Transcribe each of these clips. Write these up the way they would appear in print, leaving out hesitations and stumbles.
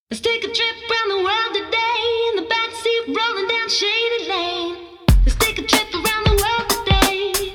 Let's take a trip around the world today in the backseat, rolling down shady lane. Let's take a trip around the world today.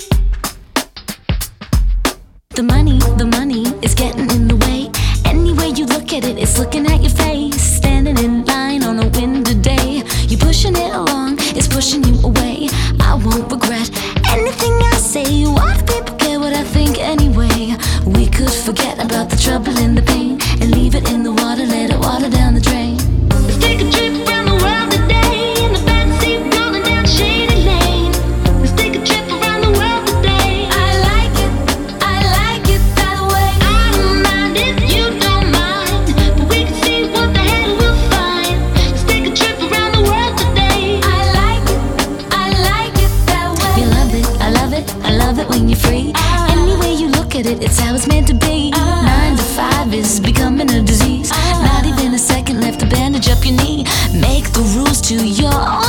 The money is getting in the way. Any way you look at it, it's looking at your face. Standing in line on a windy day, you pushing it along, it's pushing you away. I won't regret anything I say. Why do people care what I think anyway? We could forget about the trouble and the pain and leave it in the water, let it water down the drain. Let's take a trip around the world today in the backseat, rolling down shady lane. Let's take a trip around the world today. I like it that way. I don't mind if you don't mind, but we can see what the hell we'll find. Let's take a trip around the world today. I like it that way. You love it, I love it when you're free. Any way you look at it, it's how it's meant to be. 9 to 5 is becoming a disease. Not even a second left to bandage up your knee. Make the rules to your own.